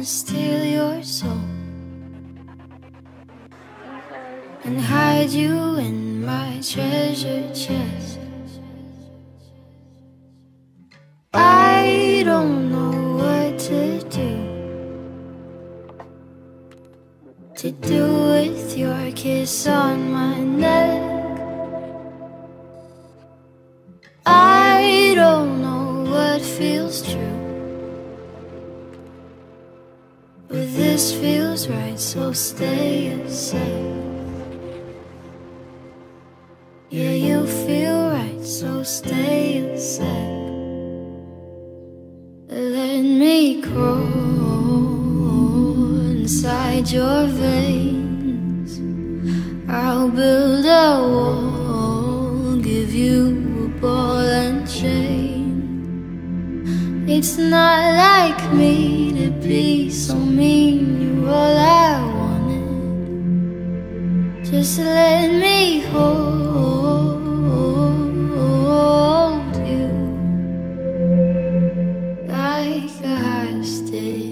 wanna steal your soul and hide you in my treasure chest. I don't know what to do with your kiss on my neck. I don't know what feels true, but this feels right, so stay a sec. Yeah, you feel right, so stay a sec. Let me crawl inside your veins. I'll build a wall, give you a ball and chain. It's not like me to be so mean, you're all I wanted. Just let me hold you like a hostage.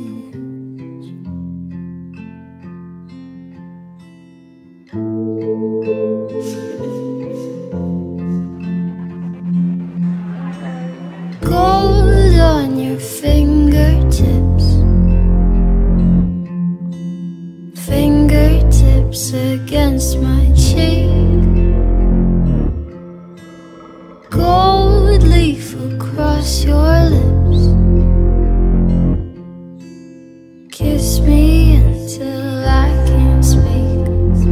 Gold on your fingertips, fingertips against my cheek. Gold leaf across your lips. Kiss me until I can't speak.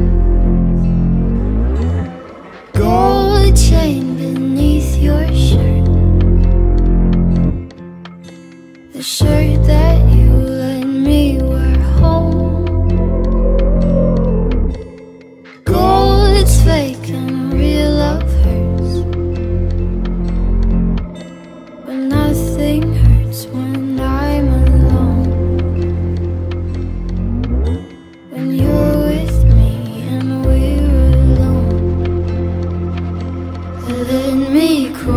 Gold chain beneath your shirt, the shirt that you let me wear home. Gold, it's fake and real love hurts, but nothing hurts when I'm alone. When you're with me and we're alone, let me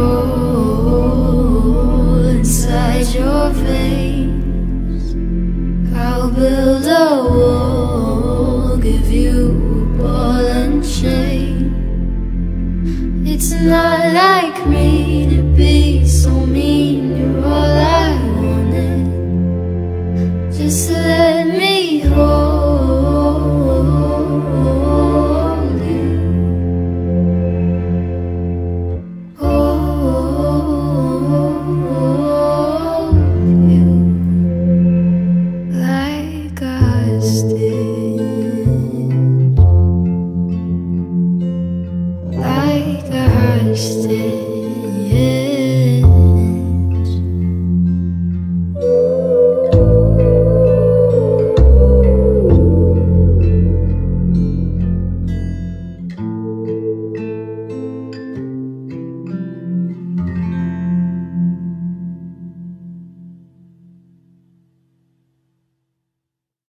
crawl inside your veins. I'll build a wall, give you a ball and chain. It's not like me to be so mean, you're all I wanted. Just let me hold you, hold you like a hostage, like a hostage.